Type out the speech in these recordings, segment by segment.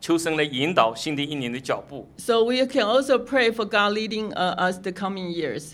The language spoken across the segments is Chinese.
求神来引导新的一年的脚步。 So we can also pray for God leading us the coming years.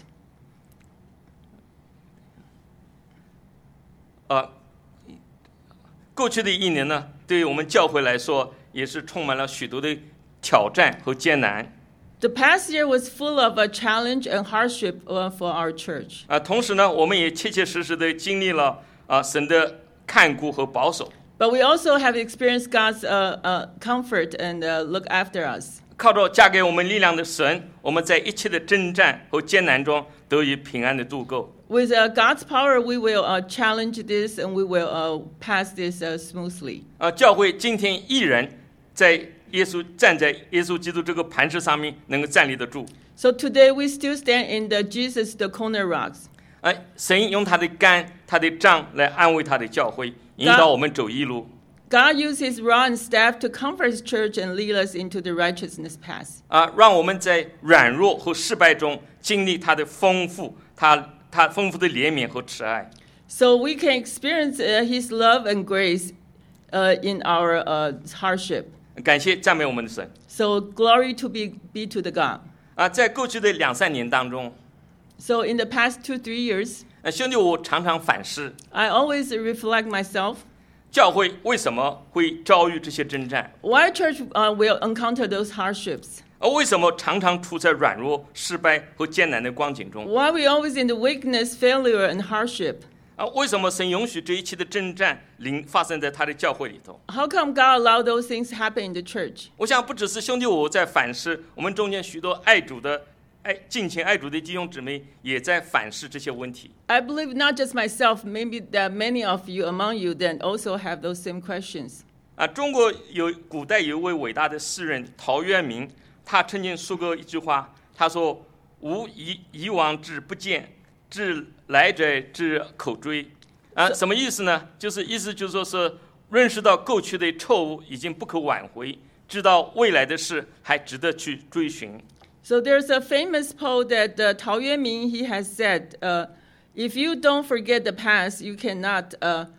过去的一年呢，对于我们教会来说也是充满了许多的挑战和艰难。 The past year was full of a challenge and hardship for our church. 同时呢，我们也切切实实的经历了神的看顾和保守。 But we also have experienced God's comfort and look after us. 靠着加给我们力量的神，我们在一切的征战和艰难中得以平安的度过。 With God's power, we will challenge this and we will pass this smoothly. 教会今天依然站在耶稣基督这个磐石上面，能够站立得住。 So today we still stand in Jesus, the corner rocks. 神用他的竿、他的杖来安慰他的教会，引导我们走义路。 God used his rod and staff to comfort his church and lead us into the righteousness path. 让我们在软弱和失败中经历他的丰富，他丰富的怜悯和慈爱。 So we can experience his love and grace in our hardship. 感谢赞美我们的神。 So glory to be to the God. 在过去的2-3年当中， So in the past 2-3 years, 兄弟，我常常反思， I always reflect myself. 教会为什么会遭遇这些征战？ Why church will encounter those hardships? 为什么常常处在软弱、失败和艰难的光景中？ Why we always in the weakness, failure, and hardship? 为什么神允许这一切的征战发生在他的教会里头？ How come God allowed those things to happen in the church? 我想不只是兄弟我在反思，我们中间许多敬虔爱主的弟兄姊妹也在反思这些问题。 I believe not just myself, maybe that many of you among you then also have those same questions. 中国古代有一位伟大的诗人陶渊明，他曾经说过一句话，他说：“吾以往之不谏，至来者之口追。”什么意思呢？意思就是说是认识到过去的错误已经不可挽回，知道未来的事还值得去追寻。 So there's a famous poet that Tao Yuanming, he has said, if you don't forget the past, you cannot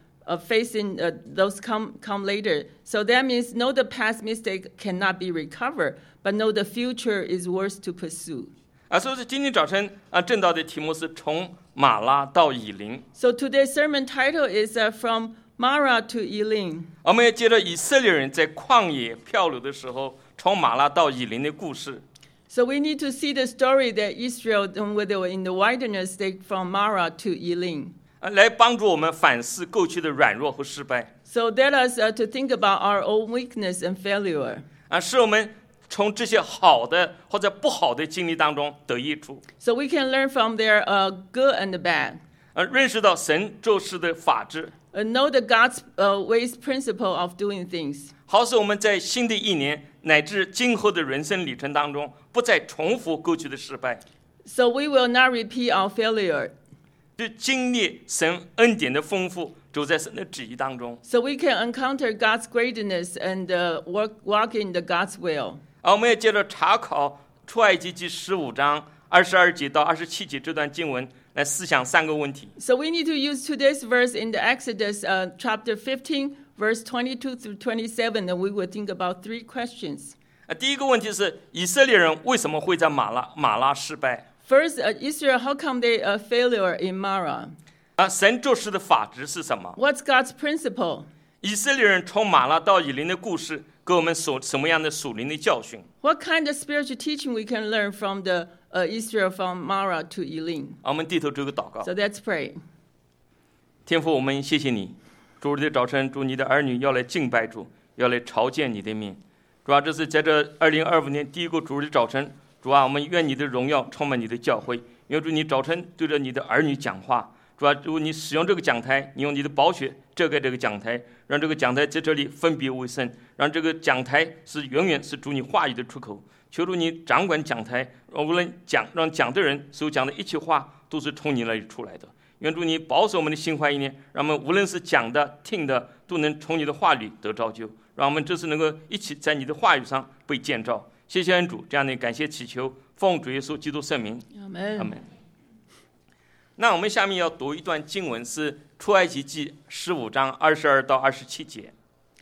face in those come later. So that means know the past mistake cannot be recovered, but know the future is worth to pursue. 所以今天早晨正道的题目是从马拉到以琳。 So today's sermon title is from Mara to Elim. 我们也接着以色列人在旷野漂流的时候，从马拉到以琳的故事。 So we need to see the story that Israel, when they were in the wilderness, they from Mara to Elim. 来帮助我们反思过去的软弱和失败。 So that us to think about our own weakness and failure. 使我们从这些好的或者不好的经历当中得益处。 So we can learn from their good and the bad. 认识到神做事的法治。 Know the God's ways principle of doing things. 好使我们在新的一年乃至今后的人生旅程当中，不再重复过去的失败。 So we will not repeat our failure. 就经历神恩典的丰富，走在神的旨意当中。 So we can encounter God's greatness and walk in the God's will. 我们也接着查考出埃及记15章22节到27节这段经文，来思想3个问题。 So we need to use today's verse in the Exodus chapter 15, verse 22 through 27, and we will think about 3 questions. 第一个问题是以色列人为什么会在马拉失败？ First, Israel, how come they failure in Mara? 神做事的法则是什么？ What's God's principle? 以色列人从马拉到以琳的故事，给我们什么样的属灵的教训？ What kind of spiritual teaching we can learn from the Israel from Mara to Elim? 我们低头做个祷告。 So let's pray. 天父，我们谢谢你，主日的早晨，主你的儿女要来敬拜主，要来朝见你的面。主啊，这是在这2025年第一个主日的早晨，主啊，我们愿你的荣耀充满你的教会，愿主你早晨对着你的儿女讲话。主啊，主你使用这个讲台，你用你的宝血遮盖这个讲台，让这个讲台在这里分别为圣，让这个讲台是永远是主你话语的出口。求主你掌管讲台，无论让讲的人所讲的一切话都是从你那里出来的。愿主你保守我们的心怀意念，让我们无论是讲的、听的，都能从你的话里得造就，让我们这次能够一起在你的话语上被建造。谢谢恩主，这样的感谢祈求，奉主耶稣基督圣名，阿门。那我们下面要读一段经文，是出埃及记15章22到27节。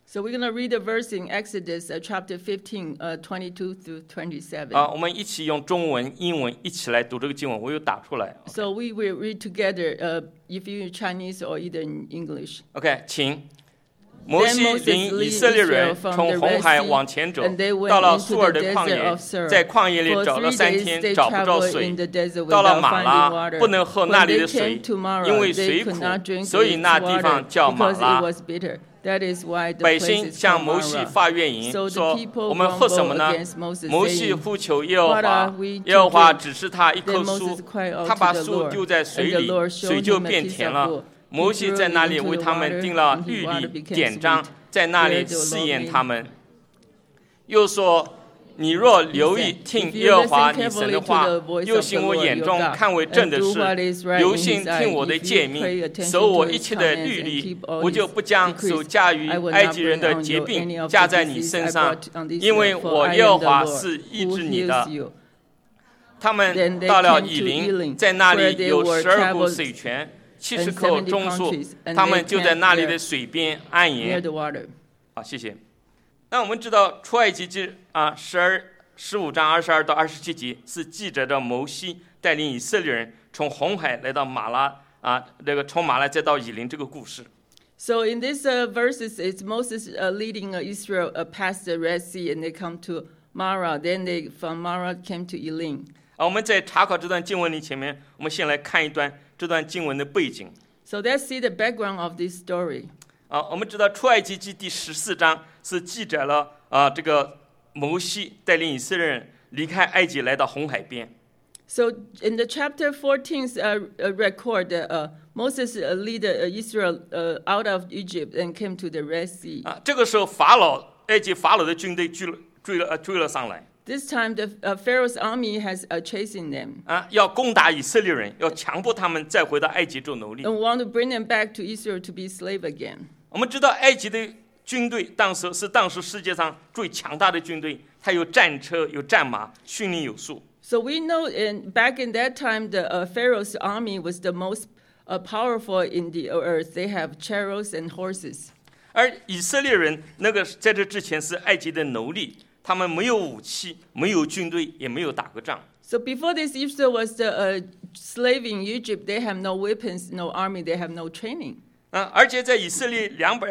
So we're going to read a verse in Exodus chapter 15, 22 through 27. 我们一起用中文、英文一起来读这个经文，我有打出来。 So we will read together, if you're Chinese or either in English. OK， 请。摩西领以色列人从红海往前走，到了苏尔的旷野，在旷野里找了3天，找不着水。到了马拉，不能喝那里的水，因为水苦，所以那地方叫马拉。百姓向摩西发怨言，说：“我们喝什么呢？”摩西呼求耶和华，耶和华指示他一棵树，他把树丢在水里，水就变甜了。摩西在那里为他们定了律例典章，在那里试验他们。又说：“你若留意听耶和华你神的话，又行我眼中看为正的事，留心听我的诫命，守我一切的律例，我就不将手加于埃及人的疾病加在你身上，因为我耶和华是医治你的。”他们到了以琳，在那里有12股水泉。70口棕树，他们就在那里的水边安营。好，谢谢。那我们知道出埃及记15章22到27节是记载着摩西带领以色列人从红海来到马拉从马拉再到以琳这个故事。 So in these verses, it's Moses leading Israel past the Red Sea, and they come to Mara. Then they from Mara came to Elim. 我们在查考这段经文里前面，我们先来看一段这段经文的背景。 So let's see the background of this story. 我们知道出埃及记第14章是记载了这个摩西带领以色列人离开埃及来到红海边。 So in the chapter 14 record Moses lead Israel out of Egypt and came to the Red Sea. 这个时候埃及法老的军队追了上来。 This time, the Pharaoh's army has chasing them. 要攻打以色列人，要强迫他们再回到埃及做奴隶。 And want to bring them back to Israel to be slave again. 我们知道埃及的军队当时世界上最强大的军队，它有战车、有战马，训练有素。 So we know back in that time, the Pharaoh's army was the most powerful in the earth. They have chariots and horses. 而以色列人在这之前是埃及的奴隶。他们没有武器，没有军队，也没有打过仗。 So before this, Israel was the slave in Egypt. They have no weapons, no army. They have no training. 而且在以色列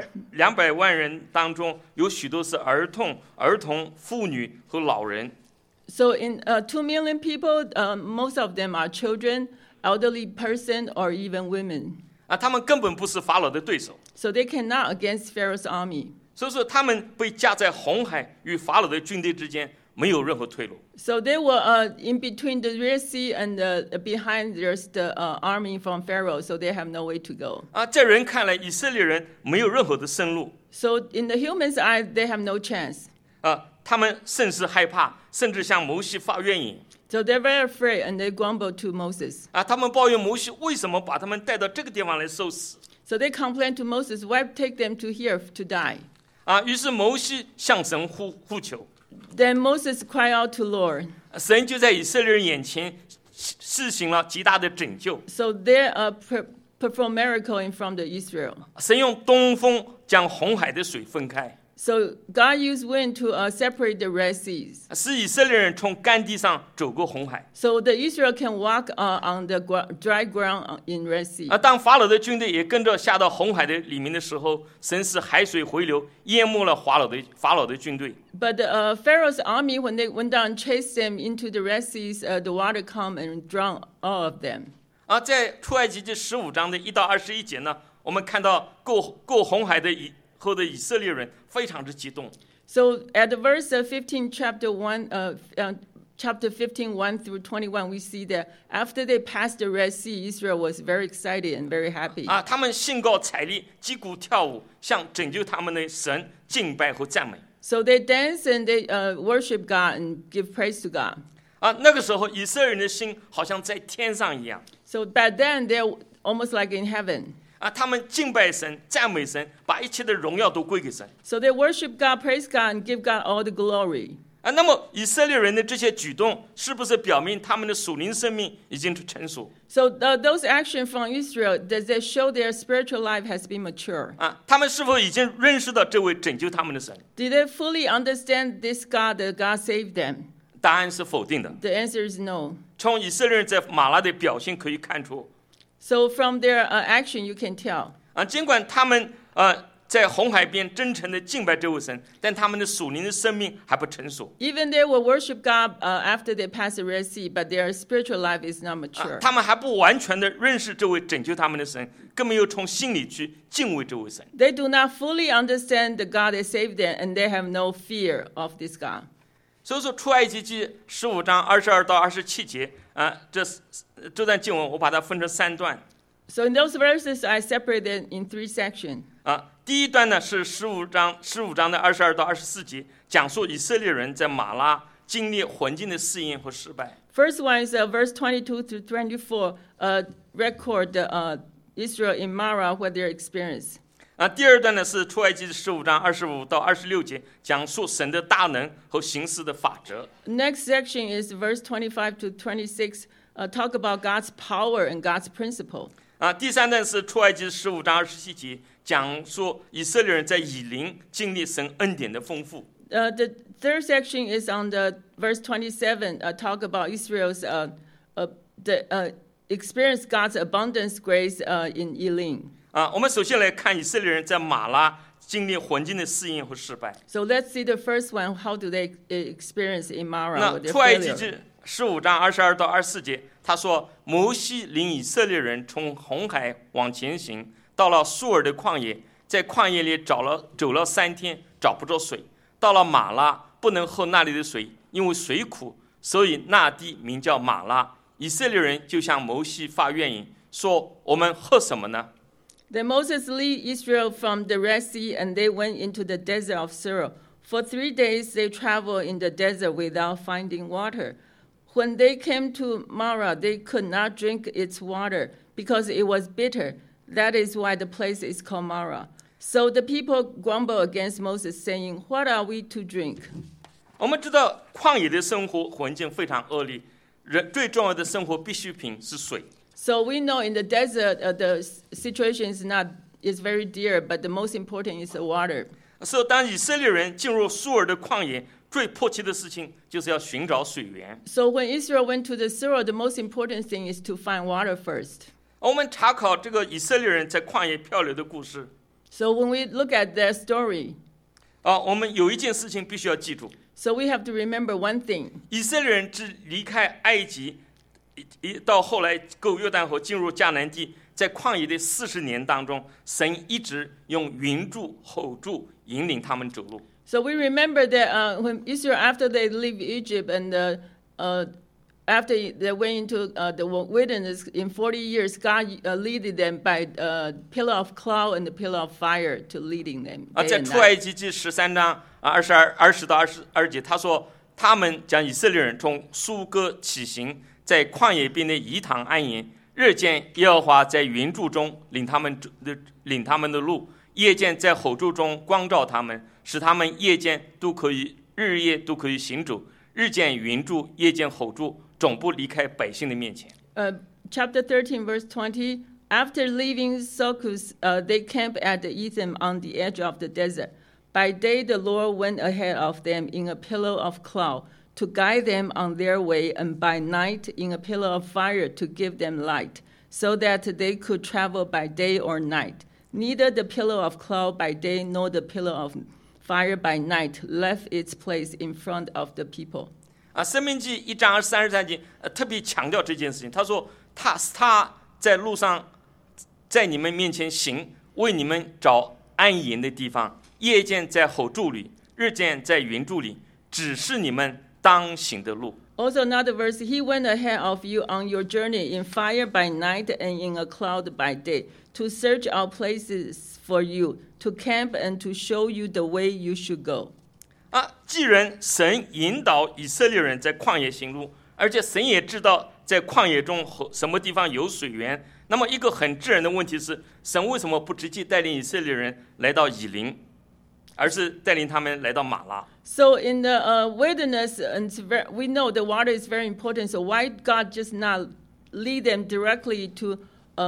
200万人当中，有许多是儿童、妇女和老人。 So in 2 million people, most of them are children, elderly person, or even women. 他们根本不是法老的对手。 So they cannot against Pharaoh's army. 所以说，他们被夹在红海与法老的军队之间，没有任何退路。 So they were in between the Red Sea and behind there's the army from Pharaoh, so they have no way to go. 在人看来，以色列人没有任何的生路。 So in the humans' eye, they have no chance. 他们甚是害怕，甚至向摩西发怨言。 So they're very afraid, and they grumble to Moses. 他们抱怨摩西为什么把他们带到这个地方来受死。 So they complain to Moses, why take them to here to die? 于是摩西向神呼求。 Then Moses cried out to Lord. 神就在以色列人眼前施行了极大的拯救。 So they perform miracle in front of Israel. 神用东风将红海的水分开。 So God used wind to separate the Red Seas. 使以色列人从干地上走过红海。 So the Israel can walk on the dry ground in Red Sea. 当法老的军队也跟着下到红海的里面的时候，神使海水回流，淹没了法老的军队。 But Pharaoh's army, when they went down and chased them into the Red Seas, the water come and drown all of them. 在出埃及记15章的1到21节呢，我们看到过红海的后的以色列人非常之激动。 So at the verse 15, chapter 15, 1 through 21, we see that after they passed the Red Sea, Israel was very excited and very happy. 他们兴高采烈，击鼓跳舞，向拯救他们的神敬拜和赞美。 So they dance and they worship God and give praise to God. 那个时候以色列人的心好像在天上一样。 So back then they're almost like in heaven. 他们敬拜神，赞美神，把一切的荣耀都归给神。 So they worship God, praise God, and give God all the glory. 那么以色列人的这些举动，是不是表明他们的属灵生命已经成熟？ So those actions from Israel, does that show their spiritual life has been mature? 他们是否已经认识到这位拯救他们的神？ Did they fully understand this God, that God saved them? 答案是否定的。 The answer is no. 从以色列人在马拉的表现可以看出， So from their action, you can tell. 尽管他们在红海边真诚的敬拜这位神，但他们的属灵的生命还不成熟。 Even they will worship God after they pass the Red Sea, but their spiritual life is not mature. 他们还不完全的认识这位拯救他们的神，更没有从心里去敬畏这位神。 They do not fully understand the God that saved them, and they have no fear of this God. 所以说，出埃及记15章22到27节这段经文，我把它分成3段。 So in those verses, I separated in 3 sections. 第一段呢是15章的22到24节，讲述以色列人在马拉经历环境的试验和失败。 First one is verse 22 to 24, record Israel in Marah, what their experience. 第二段呢是出埃及15章25到26节，讲述神的大能和行事的法则。 Next section is verse 25 to 26, talk about God's power and God's principle. 第三段是出埃及15章27节，讲述以色列人在以琳经历神恩典的丰富。 The third section is on the verse 27, talk about Israel's experience God's abundance grace in Elim. 我们首先来看以色列人在马拉经历环境的试验和失败。 So let's see the first one. How do they experience in Marah 那 with their 出埃及 failure? 记15章22到24节，他说摩西领以色列人从红海往前行，到了苏尔的旷野，在旷野里走了3天，找不着水。到了马拉，不能喝那里的水，因为水苦，所以那地名叫马拉。以色列人就向摩西发怨言，说：“我们喝什么呢？” Then Moses led Israel from the Red Sea, and they went into the desert of Shur. For 3 days they traveled in the desert without finding water. When they came to Marah, they could not drink its water because it was bitter. That is why the place is called Marah. So the people grumbled against Moses, saying, "What are we to drink?" 我们知道旷野的生活环境非常恶劣，人最重要的生活必需品是水。 So we know in the desert, the situation is very dear, but the most important is the water. 所以当以色列人进入苏尔的旷野，最迫切的事情就是要寻找水源。 So when Israel went to the Shur, the most important thing is to find water first. 我们查考这个以色列人在旷野漂流的故事， So when we look at their story, 我们有一件事情必须要记住： so we have to remember one thing. 以色列人自离开埃及，到后来过约旦河进入迦南地，在旷野的40年当中，神一直用云柱、吼柱引领他们走路。 So we remember that when Israel, after they leave Egypt and after they went into the wilderness in 40 years, God leaded them by pillar of cloud and the pillar of fire to leading them. 在 day and 出埃 night. 及记13章20到22节，他说他们将以色列人从苏哥起行，在旷野边的以坦安营，日见耶和华在云柱中领他们的路，夜间在吼柱中光照他们，使他们夜间日夜都可以行走。日见云柱，夜间吼柱，总不离开百姓的面前。 Chapter 13, verse 20. After leaving Succoth, they camped at Etham on the edge of the desert. By day, the Lord went ahead of them in a pillar of cloud to guide them on their way, and by night in a pillar of fire to give them light, so that they could travel by day or night. Neither the pillar of cloud by day nor the pillar of fire by night left its place in front of the people. 申命记1章23节特别强调这件事情。他说他在路上在你们面前行，为你们找安营的地方，夜间在吼柱里，日间在云柱里，指示你们当行的路。 Also another verse, he went ahead of you on your journey in fire by night and in a cloud by day, to search out places for you, to camp and to show you the way you should go. 既然神引导以色列人在旷野行路，而且神也知道在旷野中什么地方有水源，那么一个很自然的问题是，神为什么不直接带领以色列人来到以琳？ 而是带领他们来到马拉。 So in the wilderness, and we know the water is very important. So why God just not lead them directly to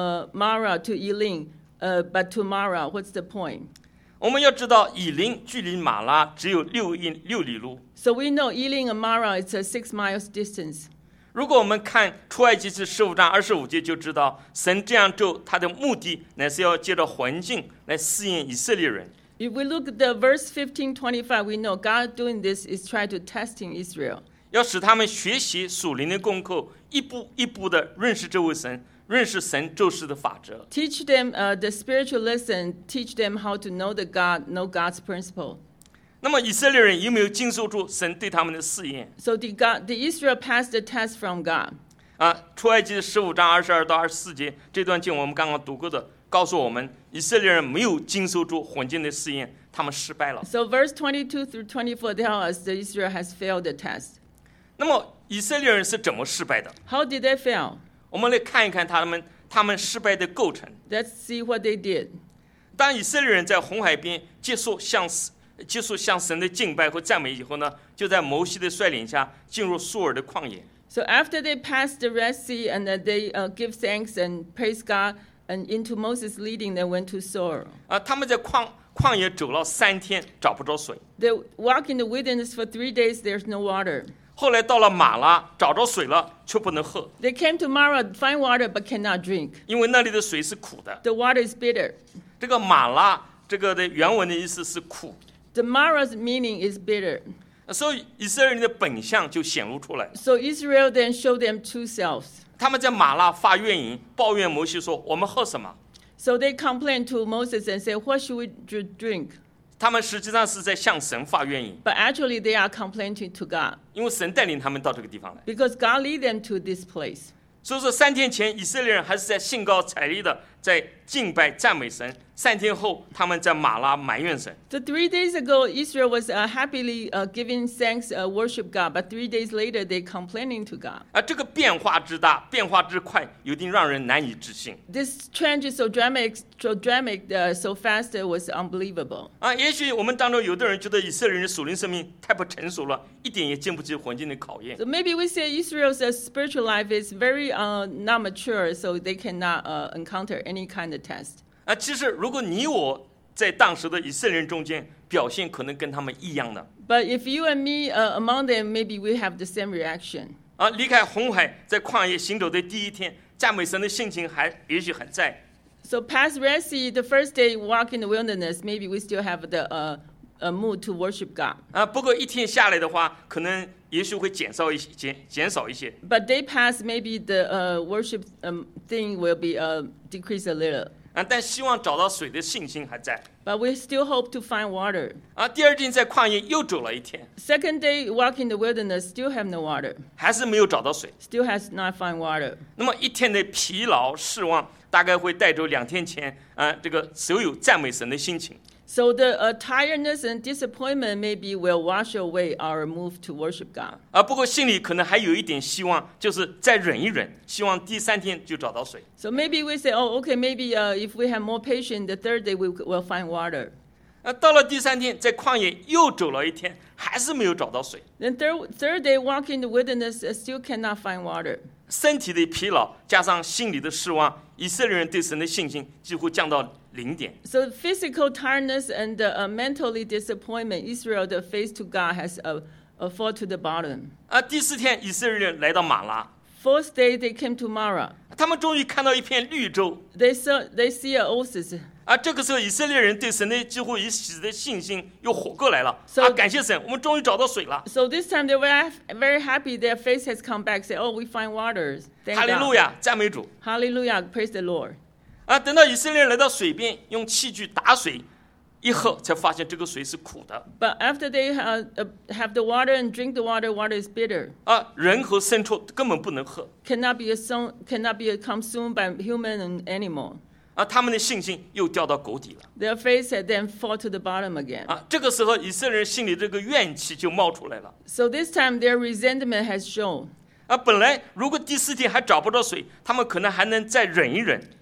Mara, to Elim, but to Mara? What's the point? 我们要知道，以琳距离马拉只有6里路。 So we know Elim and Mara, it's a 6 miles distance. 如果我们看出埃及记15章25节，就知道神这样做，他的目的乃是要借着环境来试验以色列人。 If we look at the verse 15:25, we know God doing this is trying to testing Israel. 要使他们学习属灵的功课，一步一步的认识这位神，认识神做事的法则。 Teach them the spiritual lesson. Teach them how to know know God's principle. 那么以色列人有没有经受住神对他们的试验？ So the Israel passed the test from God. 出埃及15章22到24节这段经我们刚刚读过的，告诉我们以色列人没有经受住环境的试验，他们失败了。 So verse 22 through 24 tell us that Israel has failed the test. 那么以色列人是怎么失败的？ How did they fail? 我们来看一看他们失败的构成。 Let's see what they did. 当以色列人在红海边结束向神的敬拜和赞美以后呢，就在摩西的率领下进入苏尔的旷野。 So after they passed the Red Sea and they give thanks and praise God, and into Moses leading, they went to Soar. 他们在旷野走了3天，找不着水。 They walk in the wilderness for 3 days, there's no water. 后来到了马拉，找着水了，却不能喝， They came to Mara, find water, but cannot drink. 因为那里的水是苦的。 The water is bitter. 这个马拉这个的原文的意思是苦， The Mara's meaning is bitter. 所以以色列人的本相就显露出来了。 So Israel then showed them true selves. 他们在马拉发怨言，抱怨摩西说：“我们喝什么？” So they complained to Moses and said, what should we drink? 他们实际上是在向神发怨言， But actually they are complaining to God 因为神带领他们到这个地方来。 because God lead them to this place. 所以说3天前以色列人还是在兴高采烈的在敬拜赞美神，3天后他们在马拉埋怨神。 So 3 days ago, Israel was happily giving thanks, worship God. But 3 days later, they complaining to God. 这个变化之大，变化之快，有点让人难以置信。 This change is so dramatic, so fast, it was unbelievable. 也许我们当中有的人觉得以色列人的属灵生命太不成熟了，一点也经不起环境的考验。 So maybe we say Israel's spiritual life is very not mature, so they cannot encounter any kind of test. 其实如果你我在当时的以色列人中间表现可能跟他们一样的。 But if you and me among them, maybe we have the same reaction. 离开红海，在旷野行走的第1天，赞美神的性情也许还在。 So past Red Sea, the first day walk in the wilderness, maybe we still have the mood to worship God. 不过1天下来的话，可能也许会减少一些。 But day pass, maybe the worship thing will be decreased a little. 但希望找到水的信心还在。 But we still hope to find water. 第2天在旷野又走了1天， Second day walk in the wilderness, still have no water. 还是没有找到水。 Still has not found water. 那么1天的疲劳失望，大概会带走2天前这个所有赞美神的心情。 So the tiredness and disappointment maybe will wash away our move to worship God. 不过心里可能还有一点希望，就是再忍一忍，希望第3天就找到水。 So maybe we say, oh, okay, maybe if we have more patience, the third day we will find water. 到了第3天，在旷野又走了1天，还是没有找到水。 Then third day walk in the wilderness, still cannot find water. 身体的疲劳加上心里的失望，以色列人对神的信心几乎降到0点。 So physical tiredness and mentally disappointment, Israel, the faith to God has fall to the bottom. 第4天，以色列人来到马拉， Fourth day they came to Mara. 他们终于看到一片绿洲。 They see an oasis. 这个时候，以色列人对神的几乎一时的信心又活过来了。 So- 感谢神，我们终于找到水了。 So this time they were very happy. Their faith has come back. Say, oh, we find waters. Thank 哈利路 God. 亚，赞美主。 Hallelujah. Praise the Lord. 等到以色列人来到水边，用器具打水，一喝才发现这个水是苦的。 But after they have the water and drink the water, water is bitter. 人和牲畜根本不能喝。 Cannot be consumed by human and animal. 他们的信心又掉到谷底了。 Their faith had then fall to the bottom again. 这个时候，以色列人心里这个怨气就冒出来了。 So this time their resentment has shown. 本来如果第4天还找不到水，他们可能还能再忍一忍。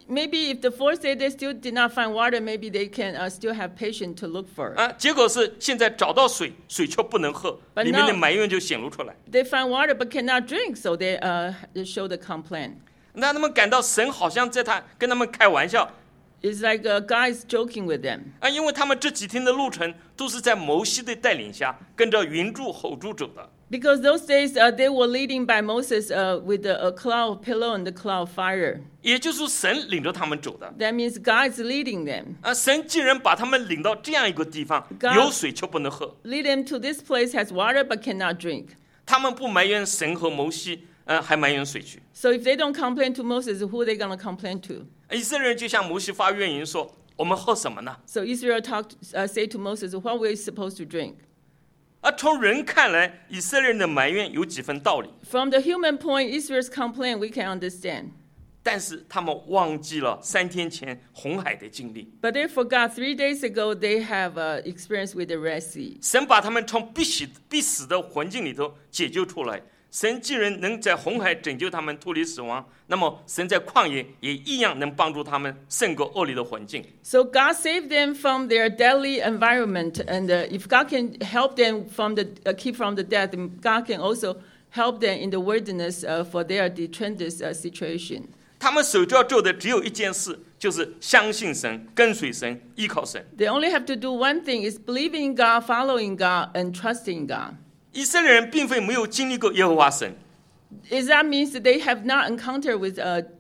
maybe if the fourth day they still did not find water, maybe they can still have patience to look for it. 结果是现在找到水，水却不能喝， But 里面的 now- 埋怨就显露出来。 They find water but cannot drink, so they show the complaint. 那他们感到神好像跟他们开玩笑 It's like God is joking with them 因为他们这几天的路程都是在摩西的带领下，跟着云柱吼柱走的。 because those days they were leading by Moses with a cloud pillar and the cloud fire. 也就是神领着他们走的。 That means God is leading them. 神既然把他们领到这样一个地方， God- 有水却不能喝， Lead them to this place has water but cannot drink. 他们不埋怨神和摩西，还埋怨谁去？ So if they don't complain to Moses, who are they going to complain to? 以色列人就向摩西发怨言说：“我们喝什么呢 So Israel say to Moses, what were we supposed to drink?？” 从人看来，以色列人的埋怨有几分道理， From the human point, Israel's complaint we can understand. 但是他们忘记了3天前红海的经历。 But they forgot 3 days ago they have experience with the Red Sea. 神把他们从必死的环境里头解救出来。神既然能在红海拯救他们脱离死亡，那么神在旷野也一样能帮助他们胜过恶劣的环境。 So God saved them from their deadly environment, and if God can help them from keep from the death, then God can also help them in the wilderness for their detrendous situation. 他们首要做的只有一件事，就是相信神、跟随神、依靠神。 They only have to do one thing: is believing in God, following God, and trusting God. 以色列人并非没有经历过耶和华神， Is that means that they have not encountered with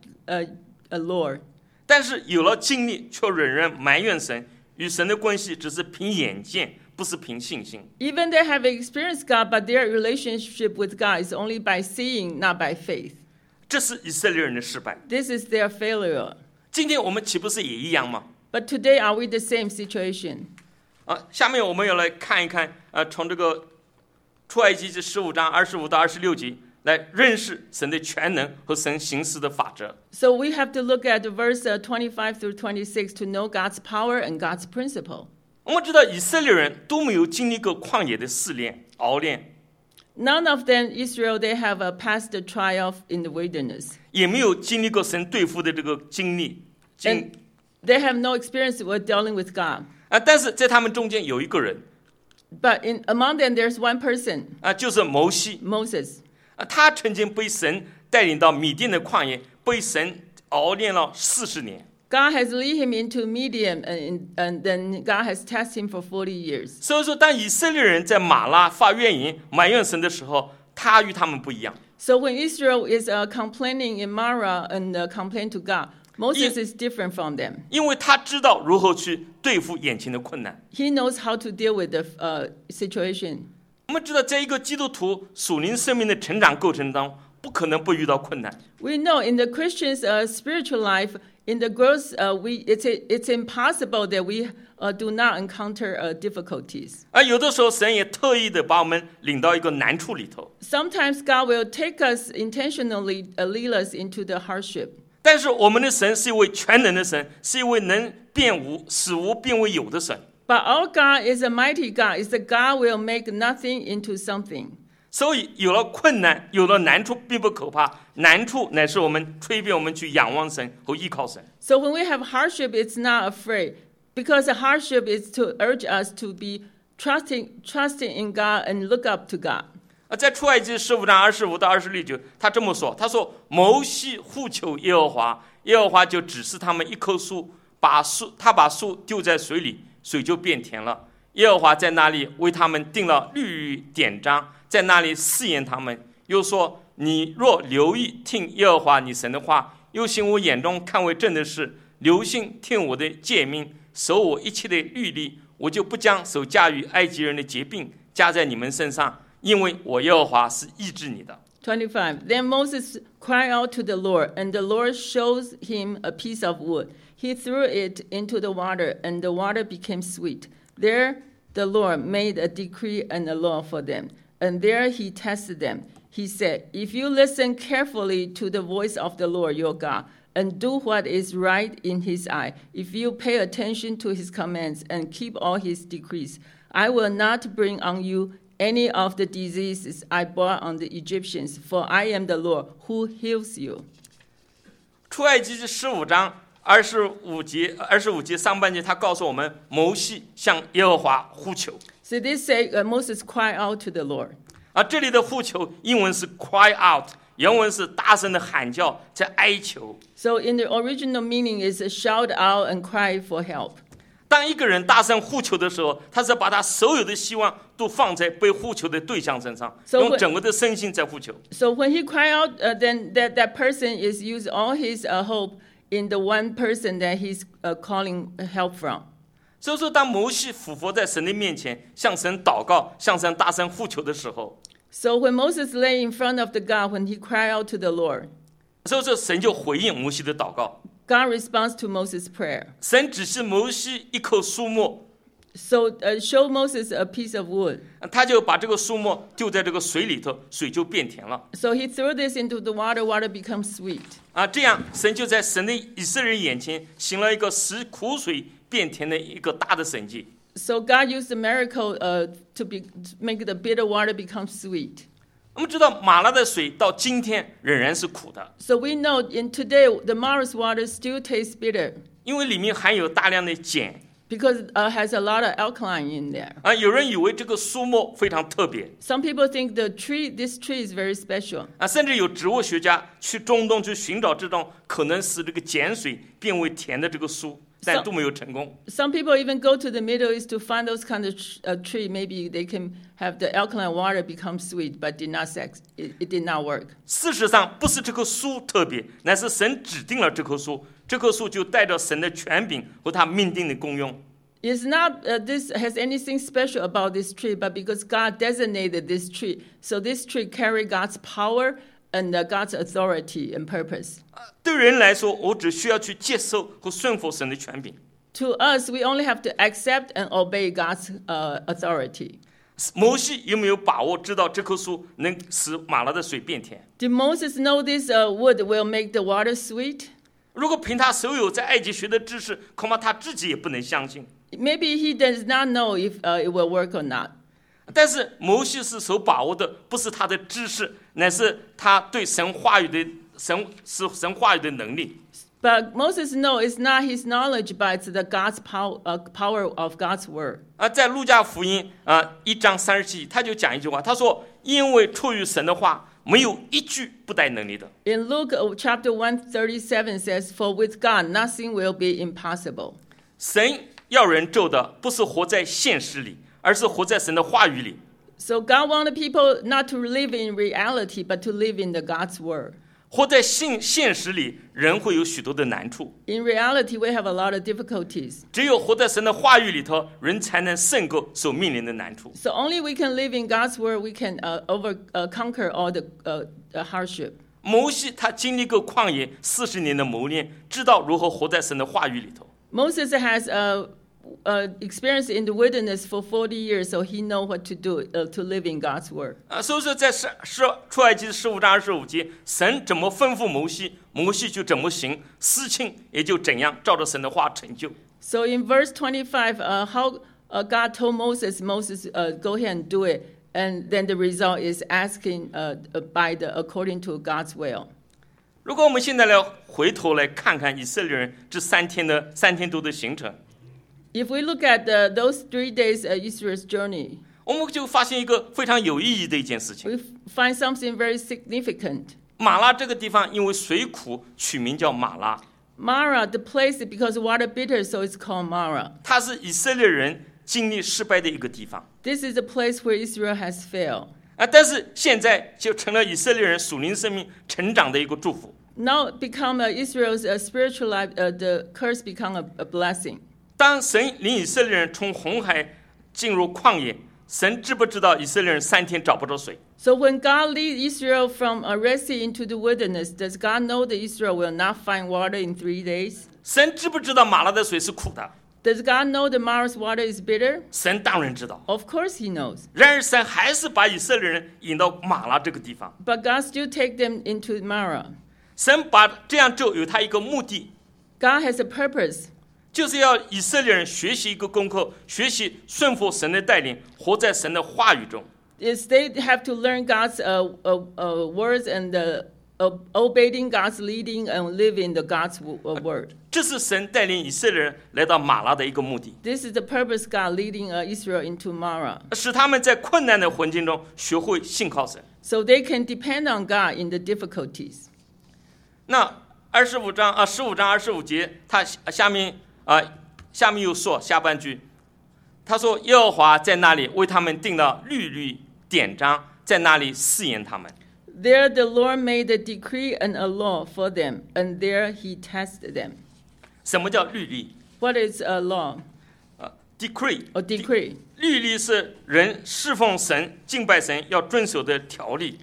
a Lord? 但是有了经历，却仍然埋怨神，与神的关系只是凭眼见，不是凭信心。 Even they have experienced God, but their relationship with God is only by seeing, not by faith. 这是以色列人的失败。 This is their failure. 今天我们岂不是也一样吗？ But today, are we the same situation? 下面我们要来看一看，从这个出埃及记15章25到26节来认识神的全能和神行事的法则。 So we have to look at the verse 25 through 26 to know God's power and God's principle. 我们知道以色列人都没有经历过旷野的试炼、熬炼， None of them, Israel, they have passed the trial in the wilderness. 也没有经历过神对付的这个经历。 And they have no experience with dealing with God. 但是在他们中间有一个人， But among them, there's one person, 就是摩西。 Moses. 他曾经被神带领到米甸的旷野，被神熬炼了40年。 God has led him into Midian, and then God has tested him for 40 years. 所以说，当以色列人在马拉发怨言、埋怨神的时候，他与他们不一样。 So when Israel is complaining in Marah and complain to God, Moses is different from them. 因为他知道如何去对付眼前的困难。 He knows how to deal with the situation. 我们知道，在一个基督徒属灵生命的成长过程当中，不可能不遇到困难。 We know in the Christian's spiritual life, in the growth, it's impossible that we do not encounter difficulties. 有的时候，神也特意的把我们领到一个难处里头。 Sometimes God will take us intentionally, lead us into the hardship. 但是我们的神是一位全能的神，是一位能变无、使无变为有的神。 But our God is a mighty God. Is that God will make nothing into something. 所以有了困难，有了难处，并不可怕。难处乃是我们催逼我们去仰望神和依靠神。 So when we have hardship, it's not afraid. Because the hardship is to urge us to be trusting in God and look up to God. 在出埃及15章25到26节，他这么说：“他说，摩西呼求耶和华，耶和华就指示他们一棵树，他把树丢在水里，水就变甜了。耶和华在那里为他们定了律典章，在那里试验他们。又说：你若留意听耶和华你神的话，又行我眼中看为正的事，留心听我的诫命，守我一切的律例，我就不将手驾驭埃及人的疾病加在你们身上。”因为我耶和华是医治你的。 25. Then Moses cried out to the Lord, and the Lord showed him a piece of wood. He threw it into the water, and the water became sweet. There the Lord made a decree and a law for them, and there he tested them. He said, if you listen carefully to the voice of the Lord your God, and do what is right in his eye, if you pay attention to his commands and keep all his decrees, I will not bring on you any of the diseases I brought on the Egyptians, for I am the Lord who heals you. 出埃及记15章 25节上半节，他告诉我们，摩西向耶和华呼求。 So this say Moses cried out to the Lord. 这里的呼求，英文是 cry out， 原文是大声的喊叫，在哀求。 So in the original meaning is shout out and cry for help. 当一个人大声呼求的时候，他是把他所有的希望都放在被呼求的对象身上， 用整个的身心在呼求。 So when he cried out, then that person is use all his hope in the one person that he's calling help from. 所以说，当摩西俯伏在神的面前，向神祷告，向神大声呼求的时候， So when Moses lay in front of the God, when he cried out to the Lord, 所以说神就回应摩西的祷告。 God responds to Moses' prayer. 神指示摩西一口苏沫， So show Moses a piece of wood. 他就把这个苏沫丢在这个水里头，水就变甜了。 So he threw this into the water, water becomes sweet. 这样神就在神的以色列人眼前行了一个使苦水变甜的一个大的神迹。 So God used the miracle to make the bitter water become sweet. 我们知道马拉的水到今天仍然是苦的， So we know in today the Mara's water still tastes bitter 因为里面含有大量的碱。 because has a lot of alkaline in there. 有人以为这个苏沫非常特别， Some people think this tree is very special. 甚至有植物学家去中东去寻找这种可能使这个碱水变为甜的这个苏，但都没有成功。 Some people even go to the Middle East to find those kind of tree. Maybe they can have the alkaline water become sweet, but it did not work. 事实上，不是这棵树特别，乃是神指定了这棵树，这棵树就带着神的权柄和他命定的功用。 It's not this has anything special about this tree, but because God designated this tree, so this tree carry God's power and God's authority and purpose. 对人来说，我只需要去接受和顺服神的权柄。 To us, we only have to accept and obey God's authority. 摩西有没有把握知道这棵树能使马拉的水变甜？ Did Moses know this wood will make the water sweet? 如果凭他所有在埃及学的知识，恐怕他自己也不能相信。 Maybe he does not know if it will work or not. 但是摩西是所把握的，不是他的知识，乃是他对神话语的神话语的能力。 But Moses knows it's not his knowledge, but it's the God's power of God's word. 在路加福音1章37，他就讲一句话，他说：“因为出于神的话，没有一句不带能力的。” In Luke chapter 137 says, "For with God nothing will be impossible." 神要人做的不是活在现实里，而是活在神的话语里。 So God wanted people not to live in reality, but to live in the God's word. 活在现实里，人会有许多的难处。 In reality, we have a lot of difficulties. 只有活在神的话语里头，人才能胜过所面临的难处。 So only we can live in God's word, we can conquer all the hardship. 摩西他经历过旷野40年的磨练，知道如何活在神的话语里头。 Moses has experience in the wilderness for 40 years, so he knows what to do to live in God's word. 所以说在出埃及15章25节，神怎么吩咐摩西，摩西就怎么行，事情也就怎样照着神的话成就。 So in verse 25, how God told Moses, go ahead and do it, and then the result is asking according to God's will. 如果我们现在来回头来看看以色列人这3天多的行程， If we look at those 3 days Israel's journey, 我们就发现一个非常有意义的一件事情。 we find something very significant. 马拉这个地方因为水苦，取名叫马拉。 Mara, the place, because water bitter, so it's called Mara. 它是以色列人经历失败的一个地方。 This is a place where Israel has failed. 但是现在就成了以色列人属灵生命成长的一个祝福。 Now become Israel's spiritual life, the curse become a blessing. 当神领以色列人从红海进入旷野，神知不知道以色列人3天找不着水？ So when God leads Israel from Red Sea into the wilderness, does God know that Israel will not find water in 3 days? 神知不知道马拉的水是苦的？ Does God know the Mara's water is bitter? 神当然知道。 Of course he knows. 然而神还是把以色列人引到马拉这个地方。 But God still take them into Mara. 神把这样做有他一个目的， God has a purpose. 就是要以色列人学习一个功课，学习顺服神的带领，活在神的话语中。 Is they have to learn God's words and obeying God's leading and living the God's word. 这是神带领以色列人来到马拉的一个目的， This is the purpose God leading Israel into Mara, 使他们在困难的环境中学会信靠神。 so they can depend on God in the difficulties. 那15章25节，他下面又说下半句，他说耶和华在那里为他们定了律例典章，在那里试验他们。 There the Lord made a decree and a law for them, and there he tested them. 什么叫律例 What is a law ？decree or decree? 律例是人侍奉神、敬拜神要遵守的条例。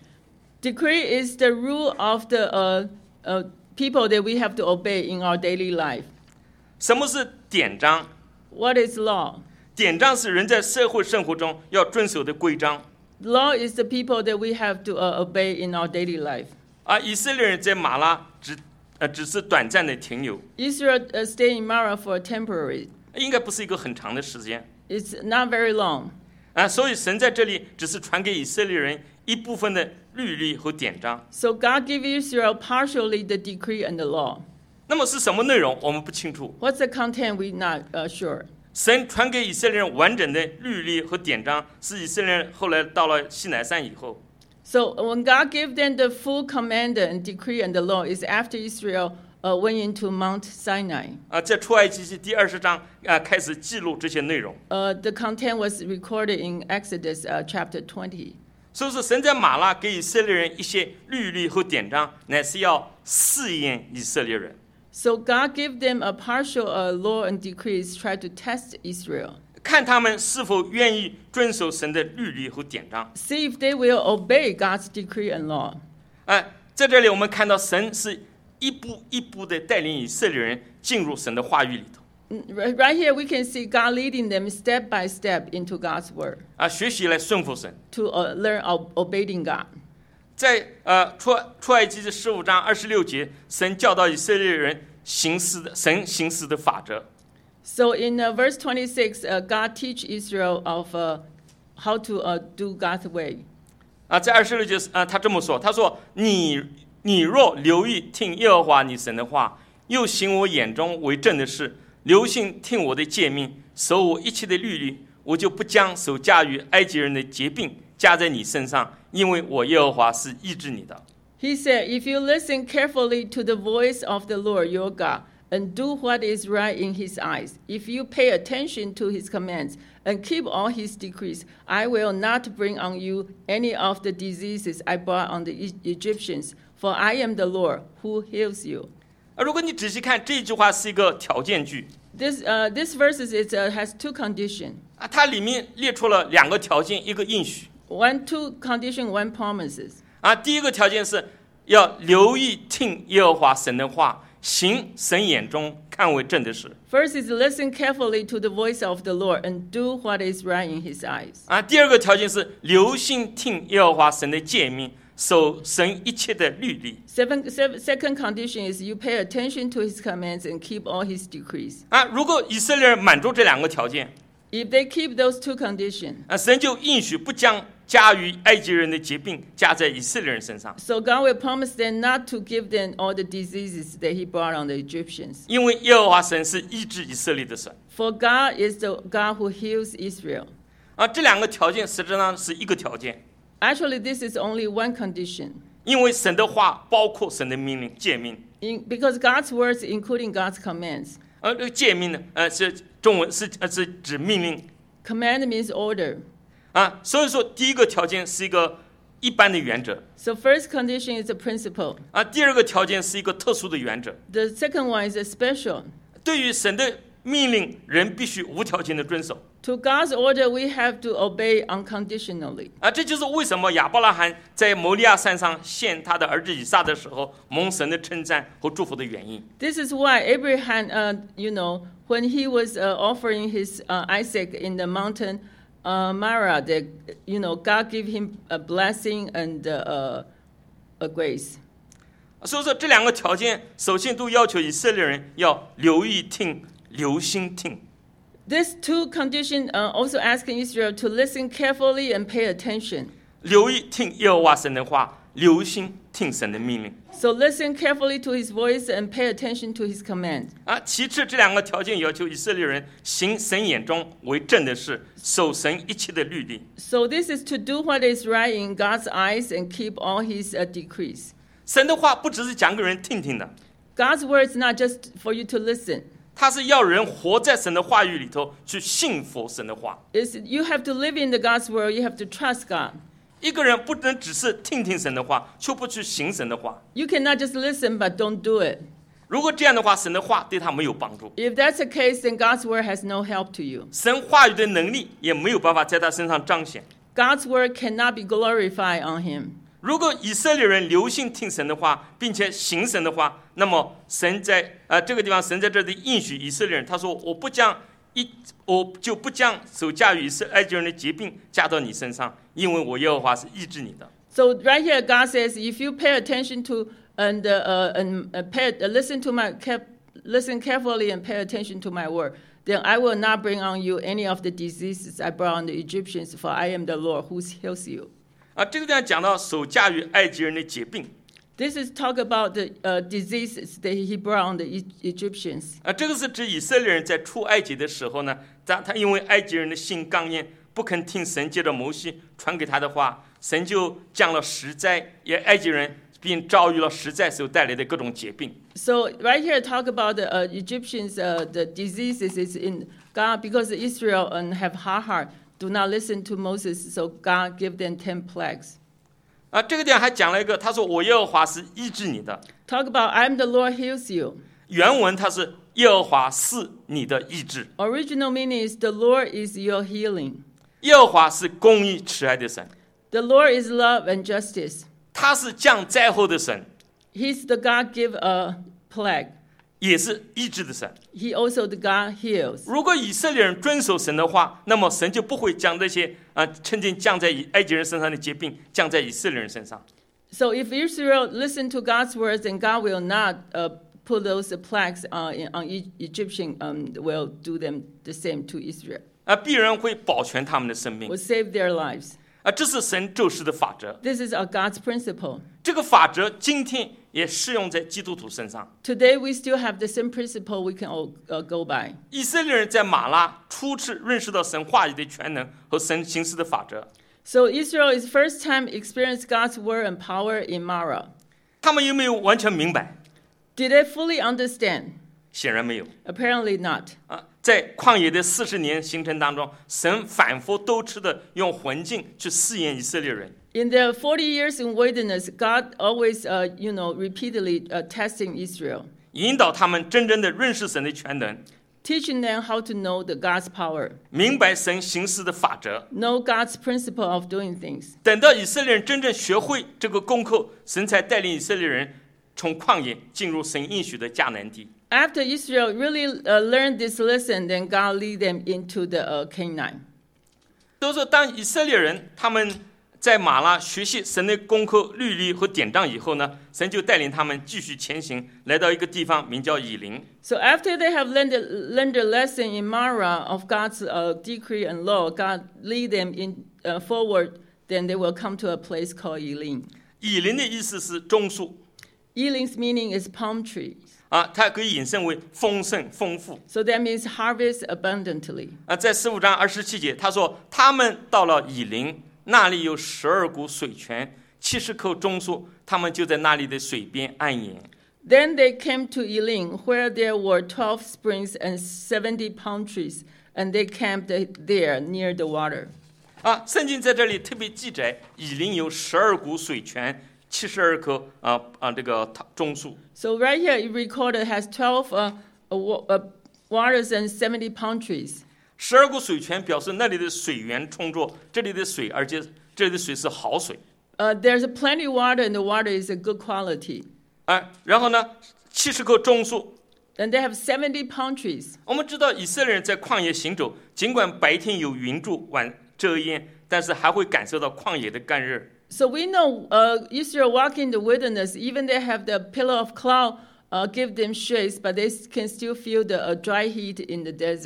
Decree is the rule of the people that we have to obey in our daily life. 什么是典章？ What is law? 典章是人在社会生活中要遵守的规章。 Law is the people that we have to obey in our daily life. 而以色列人在马拉只是短暂的停留， Israel stayed in Mara for temporary. 应该不是一个很长的时间。 It's not very long. 所以神在这里只是传给以色列人一部分的律例和典章。 So God gave Israel partially the decree and the law. 那么是什么内容我们不清楚。 What's the content? We're not sure. 神传给以色列人完整的律例和典章，是以色列人后来到了西乃山以后。 So when God gave them the full command and decree and the law, is after Israel went into Mount Sinai. 在出埃及记第20章开始记录这些内容。 The content was recorded in Exodus chapter 20. 所以说，神在马拉给以色列人一些律例和典章，乃是要试验以色列人， So God gave them a partial law and decrees, try to test Israel. 看他们是否愿意遵守神的律例和典章。 See if they will obey God's decree and law. 在这里我们看到神是一步一步的带领以色列人进入神的话语里头。 Right here, we can see God leading them step by step into God's word 学习来顺服神。 to learn obeying God. 在出埃及记15章26节，神教导以色列人行事的法则。 So in verse 26, God teach Israel of how to do God's way. 在26节他这么说，他说你若留意听耶和华你神的话，又行我眼中为正的事，留心听我的诫命，守我一切的律例，我就不将手加于埃及人的疾病加在你身上，因为我耶和华是医治你的。 He said, if you listen carefully to the voice of the Lord your God and do what is right in his eyes, if you pay attention to his commands and keep all his decrees, I will not bring on you any of the diseases I brought on the Egyptians, for I am the Lord who heals you. 如果你仔细看这句话是一个条件句， This verses has two conditions. 它里面列出了2个条件，一个应许。 Two condition, one promises. 第一个条件是要留意听耶和华神的话，行神眼中看为正的事。 First is listen carefully to the voice of the Lord and do what is right in his eyes. 第二个条件是留心听耶和华神的诫命，守神一切的律例。 Second condition is you pay attention to his commands and keep all his decrees. 如果以色列人满足这2个条件， If they keep those two conditions, 神就应许不将加于埃及人的疾病加在以色列人身上， so God will promise them not to give them all the diseases that he brought on the Egyptians. 因为耶和华神是医治以色列的神。 For God is the God who heals Israel. 这2个条件实际上是一个条件， Actually, this is only one condition. 因为神的话包括神的命令诫命。 Because God's words, including God's commands. 这个诫命呢，是中文是指命令。 Command means order. 所以说第一个条件是一个一般的原则。 So first condition is a principle. 第二个条件是一个特殊的原则。 The second one is a special. 对于神的命令，人必须无条件的遵守。 To God's order, we have to obey unconditionally. 这就是为什么亚伯拉罕在摩利亚山上献他的儿子以撒的时候，蒙神的称赞和祝福的原因。 This is why Abraham, when he was offering his Isaac in the mountain Mara, that God gave him a blessing and a grace. 所以说这2个条件，首先都要求以色列人要留意听、留心听。 These two conditions also asking Israel to listen carefully and pay attention. 留意听耶和华神的话，留心听听神的命令。 So listen carefully to his voice and pay attention to his command. 其次，这两个条件要求以色列人行神眼中为正的事，守神一切的律例。 So this is to do what is right in God's eyes and keep all his decrees. 神的话不只是讲给人听听的， God's word is not just for you to listen. 他是要人活在神的话语里头，去信服神的话。 You have to live in the God's word. You have to trust God. 一个人不能只是听听神的话，却不去行神的话。 You cannot just listen but don't do it. 如果这样的话，神的话对他没有帮助， If that's the case, then God's word has no help to you. 神话语的能力也没有办法在他身上彰显。 God's word cannot be glorified on him. 如果以色列人留心听神的话，并且行神的话，那么神在这个地方，神在这里应许以色列人，他说：“我就不将手驾驭埃及人的疾病加到你身上，因为我耶和华是医治你的。” So right here, God says, if you pay attention to listen carefully and pay attention to my word, then I will not bring on you any of the diseases I brought on the Egyptians, for I am the Lord who heals you. 这个地方讲到手驾驭埃及人的疾病， This is talk about the diseases that he brought on the Egyptians. 这个是指以色列人在出埃及的时候呢，他因为埃及人的心刚硬，不肯听神借着摩西传给他的话，神就降了十灾，也埃及人并遭遇了十灾所带来的各种疾病。 So right here, talk about the Egyptians, the diseases is in God because Israel have hard heart, do not listen to Moses, so God give them 10 plagues. 这个地方还讲了一个，他说：“我耶和华是医治你的。” Talk about I am the Lord heals you. 原文它是耶和华是你的医治， Original meaning is the Lord is your healing. 耶和华是公义慈爱的神， The Lord is love and justice. 他是降灾祸的神， He's the God give a plague. 也是医治的神。 He also the God heals. 如果以色列人遵守神的话，那么神就不会将这些曾经降在埃及人身上的疾病降在以色列人身上。 So if Israel listen to God's words, then God will not put those plagues on Egyptian, will do them the same to Israel. 必然会保全他们的生命。 Will save their lives. 这是神救世的法则。 This is God's principle. 这个法则今天也适用在基督徒身上。 Today we still have the same principle we can all go by. 以色列人在马拉初次认识到神话语的全能和神行事的法则。 So Israel is first time experienced God's word and power in Marah. 他们有没有完全明白？ Did they fully understand? 显然没有。 Apparently not. 在旷野的40年行程当中，神反复多次的用环境去试验以色列人。 In the 40 years in wilderness, God always, repeatedly testing Israel, 引导他们真正的认识神的全能， teaching them how to know the God's power, 明白神行事的法则。 know God's principle of doing things. 等到以色列人真正学会这个功课，神才带领以色列人从旷野进入神应许的迦南地。 After Israel really learned this lesson, then God lead them into the Canaan. 都说当以色列人他们在马拉学习神的功课、律例和典章以后呢，神就带领他们继续前行，来到一个地方名叫以琳。 So after they have learned the lesson in Marah of God's decree and law, God lead them forward. Then they will come to a place called Elim. 以琳的意思是棕树， Elim's meaning is palm trees. 它可以引申为丰盛、丰富。 So that means harvest abundantly. 在15章27节，他说他们到了以琳，那里有12股水泉，70棵棕树，他们就在那里的水边安营。 Then they came to Elim, where there were 12 springs and 70 palm trees, and they camped there near the water. 圣经在这里特别记载，以琳有12股水泉，72棵这个棕树。 So right here, it recorded has 12 waters and 70 palm trees. 12股水泉表示那里的水源充足，这里的水，而且这里的水是好水。 There's plenty of water, and the water is a good quality. 然后呢，70棵棕树。 And they have 70 palm trees. 我们知道以色列人在旷野行走，尽管白天有云柱晚遮烟，但是还会感受到旷野的干热。 So we know Israel walk in the wilderness, even they have the pillar of cloud give them shades, but they can still feel the dry heat in the desert.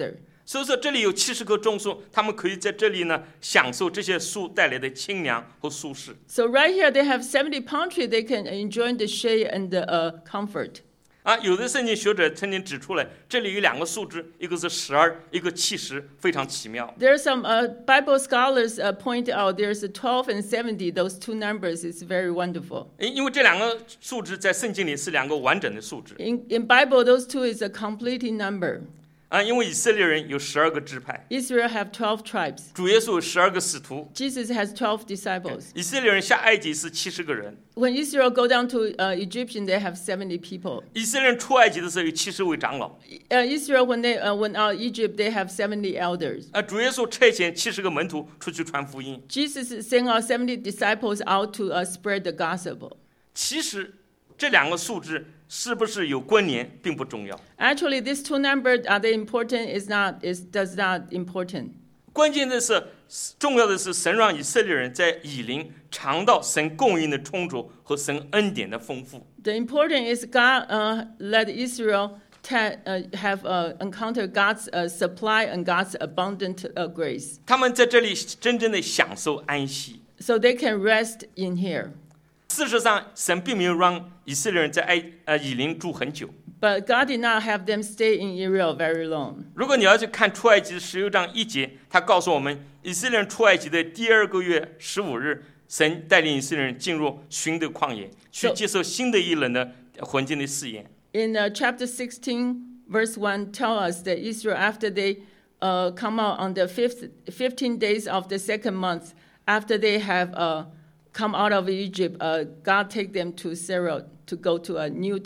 所以说这里有70棵棕树，他们可以在这里呢享受这些树带来的清凉和舒适。 So right here they have 70 palm trees. They can enjoy the shade and the comfort. 有的圣经学者曾经指出来，这里有2个数字，一个是12，一个70，非常奇妙。 There are some Bible scholars point out there's a 12 and 70. Those two numbers is very wonderful. 因为这2个数字在圣经里是2个完整的数字。 In Bible, those two is a completing number. 因为以色列人有12个支派， Israel have 12 tribes. 主耶稣有12个使徒， Jesus has 12 disciples. 以色列人下埃及是70个人， When Israel go down to Egyptian, they have 70 people. 以色列人出埃及的时候有70位长老。 Israel, when they went out Egypt, they have 70 elders. 主耶稣差遣70个门徒出去传福音。 Jesus sent out 70 disciples out to spread the gospel. 其实这2个数字是不是有关联并不重要， Actually, these two numbers, are they important? Does not important. 关键的是重要的是神让以色列人在以琳尝到神供应的充足和神恩典的丰富。 The important is God let Israel have encountered God's supply and God's abundant grace. 他们在这里真正的享受安息。 So they can rest in here. 事实上，神并没有让以色列人在以琳住很久。 But God did not have them stay in Israel very long. 如果你要去看出埃及16章1节，他告诉我们，以色列人出埃及的第2个月15日，神带领以色列人进入寻的旷野，去接受新的一轮的环境的试验。 In chapter 16, verse 1, tell us that Israel, after they come out on the 15 days of the second month, after they have come out of Egypt, God take them to Sarah to go to a new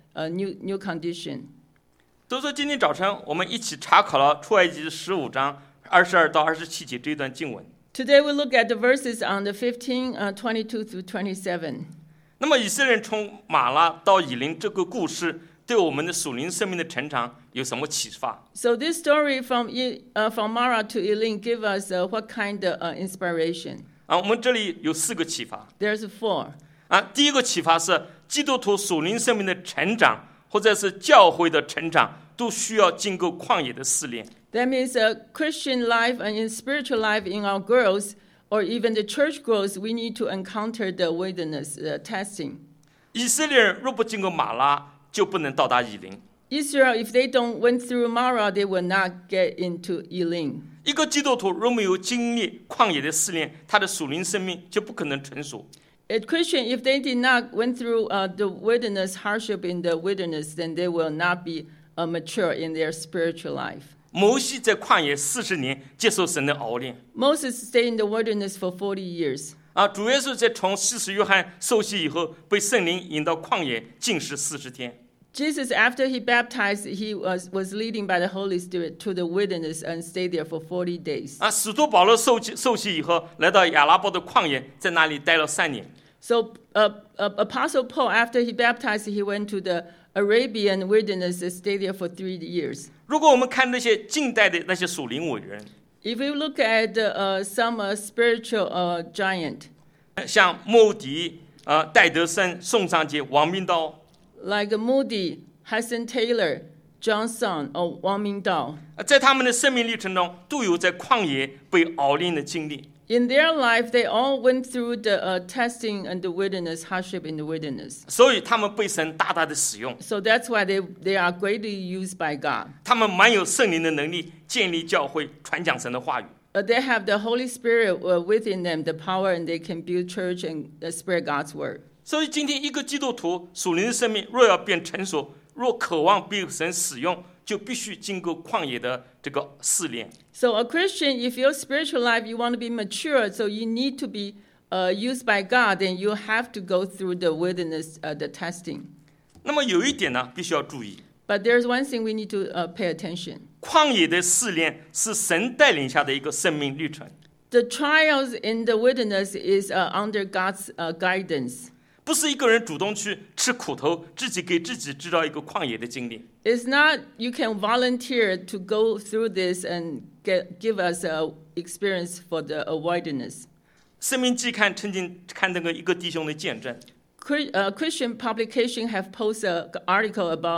condition. 所以说，今天早晨我们一起查考了出埃及15章22到27节这段经文。 Today we look at the verses on the 15, 22 through 27. 那么以色列人从马拉到以琳这个故事，对我们的属灵生命的成长有什么启发？ So this story from Mara to Elim give us what kind of inspiration? 我们这里有4个启发。 There's 4. 第一个启发是，基督徒属灵生命的成长，或者是教会的成长，都需要经过旷野的试炼。 That means Christian life and in spiritual life in our growth, or even the church growth, we need to encounter the wilderness testing. 以色列人若不经过马拉，就不能到达以琳。 Israel, if they don't went through Mara, they will not get into Elim. 一个基督徒若没有经历旷野的试炼，他的属灵生命就不可能成熟。 A Christian, if they did not went through the wilderness hardship in the wilderness, then they will not be mature in their spiritual life. 摩西在旷野40年接受神的熬炼。 Moses stayed in the wilderness for 40 years. 主耶稣在从施洗约翰受洗以后，被圣灵引到旷野禁食40天。 Jesus, after he baptized, he was leading by the Holy Spirit to the wilderness and stayed there for 40 days. 使徒保罗受洗以后，来到亚拉伯的旷野，在那里待了3年。 So Apostle Paul, after he baptized, he went to the Arabian wilderness and stayed there for 3 years. 如果我们看那些近代的那些属灵伟人， If you look at some spiritual giant, 像莫迪、戴德生、宋尚杰、王明道， like Moody, Hudson Taylor, John Sun, or Wang Mingdao, 在他们的生命历程中，都有在旷野被熬炼的经历。 in their life, they all went through the testing and the wilderness, hardship in the wilderness. 所以他们被神大大的使用， So that's why they are greatly used by God. 他们满有圣灵的能力，建立教会，传讲神的话语。 They have the Holy Spirit within them, the power, and they can build church and spread God's word. 所以今天一个基督徒属灵的生命若要变成熟，若渴望被神使用，就必须经过旷野的这个试炼。 So a Christian, if your spiritual life, you want to be mature, so you need to be used by God, then you have to go through the wilderness, the testing. 那么有一点呢，必须要注意， But there's one thing we need to pay attention. 旷野的试炼是神带领下的一个生命历程， The trials in the wilderness is under God's guidance. 不是一个人主动去吃苦头，自己给自己制造一个旷野的经历。 It's not you can volunteer to go through this and give us experience for the wilderness. 生命季刊曾经刊登过一个弟兄的见证， Christian publication have posted an article about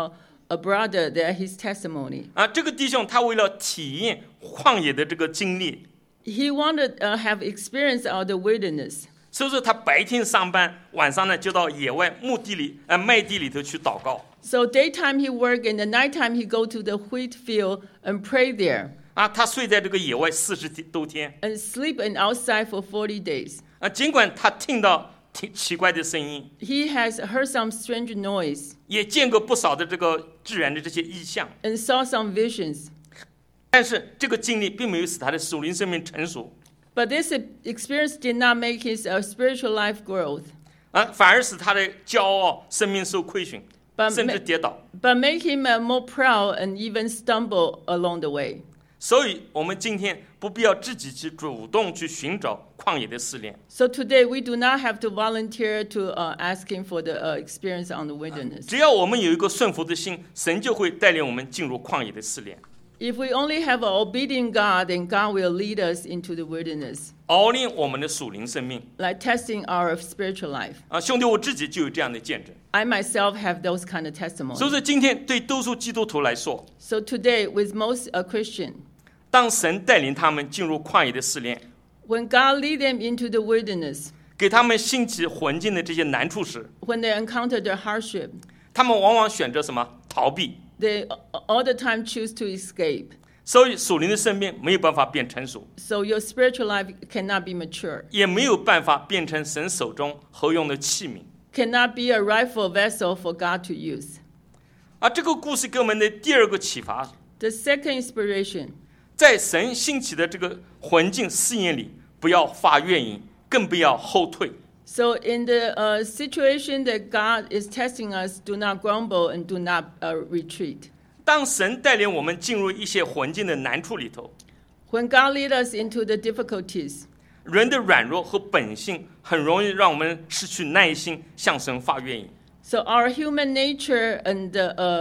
a brother that his testimony. 这个弟兄他为了体验旷野的这个经历， He wanted have experience of the wilderness. 所以说他白天上班，晚上呢就到野外麦地里头去祷告。 So daytime he work, and the nighttime he go to the wheat field and pray there. 他睡在这个野外40多天。 And sleep and outside for 40 days. 尽管他听到奇怪的声音， He has heard some strange noise 也见过不少的这个自然的这些异象， and saw some visions. 但是这个经历并没有使他的属灵生命成熟， But this experience did not make his spiritual life growth, 反而使他的骄傲、生命受亏损， But 甚至跌倒。 but make him more proud and even stumble along the way. 所以，我们今天不必要自己去主动去寻找旷野的试炼。 So today we do not have to volunteer to ask him for the experience on the wilderness. 只要我们有一个顺服的心，神就会带领我们进入旷野的试炼， If we only have an obedient God, then God will lead us into the wilderness, 熬炼我们的属灵生命。 like testing our spiritual life. 兄弟，我自己就有这样的见证。 I myself have those kind of 所以 testimonies. 说，今天对多数基督徒来说， So today, with most Christian, 当神带领他们进入旷野的试炼， when God lead them into the wilderness, 给他们兴起环境的这些难处时， when they encounter the hardship, 他们往往选择什么？逃避。 they all the time choose to escape. 所以属灵的生命没有办法变成熟， So your spiritual life cannot be mature, 也没有办法变成神手中合用的器皿。 cannot be a rightful vessel for God to use. 这个故事给我们的第二个启发， The second inspiration, 在神兴起的这个环境试验里，不要发怨言，更不要后退。 so in the situation that God is testing us, do not grumble and do not retreat. 当神带领我们进入一些环境的难处里头， When God lead us into the difficulties, 人的软弱和本性很容易让我们失去耐心，向神发怨言。 so our human nature and